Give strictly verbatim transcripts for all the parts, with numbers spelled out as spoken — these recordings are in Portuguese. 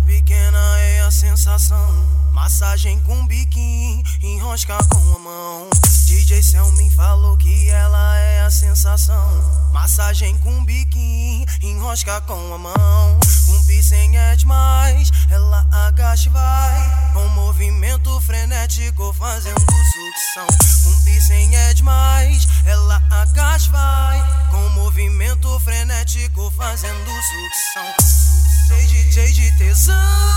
pequena é a sensação. Massagem com biquinho, enrosca com a mão. D J Selmin falou que ela é a sensação. Massagem com biquinho, enrosca com a mão. Um piercing é demais, ela agacha e vai, com movimento frenético fazendo sucção. Um piercing é demais, ela agacha e vai, com movimento frenético fazendo sucção. Cheio de, cheio de tesão,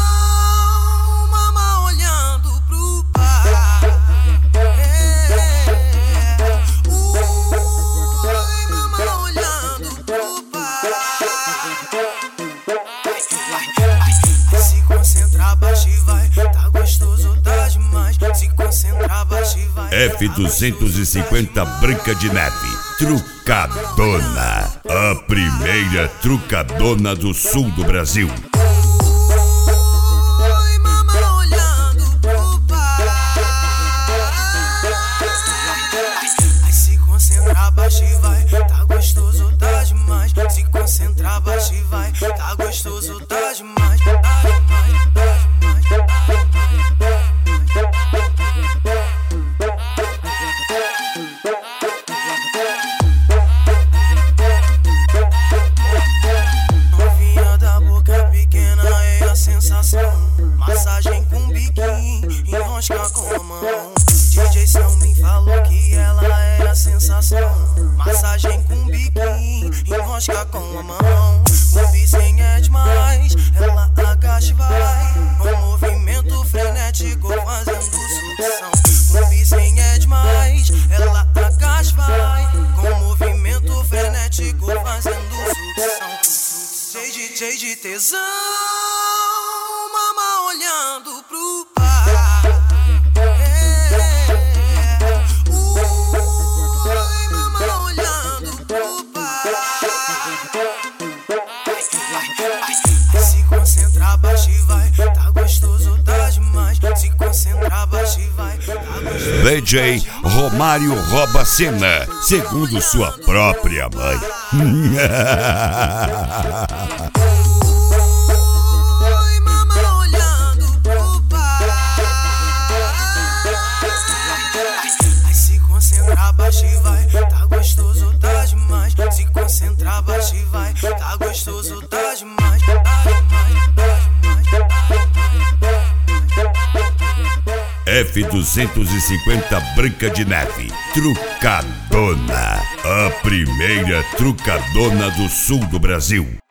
mama olhando pro pai. É, ui, mama olhando pro pai. Se concentra, baixa e vai, tá gostoso, tá demais. Se concentra, baixa e vai. F duzentos e cinquenta Branca de Neve, trucadona, a primeira trucadona do sul do Brasil. Oi, mama olhando pro pai. Ai, se concentra, baixa e vai, tá gostoso, tá demais. Se concentra, baixa e vai, tá gostoso, tá demais. Tá demais, tá demais, novinha da boca pequena é a sensação. Massagem com biquinho, enrosca com a mão. D J Selmin falou que ela é a sensação. Massagem com biquinho, enrosca com a mão. O piercing é demais, ela agacha e vai, com movimento frenético fazendo sucção. O piercing é demais, ela agacha e vai, com movimento frenético fazendo sucção. Cheio de, cheio de tesão, mama olhando pro pai. É, ui, mama olhando pro pai. Se concentra, baixa e vai, tá gostoso, tá demais. Se concentra, baixa e vai, tá gostoso. D J Romário rouba cena, segundo sua própria mãe. Oi, mama olhando pro pai. Ai, se concentra, baixa e vai, tá gostoso, tá demais. Se concentra, baixa e vai, tá gostoso, tá demais. Tá demais, tá demais. F duzentos e cinquenta Branca de Neve, trucadona, a primeira trucadona do sul do Brasil.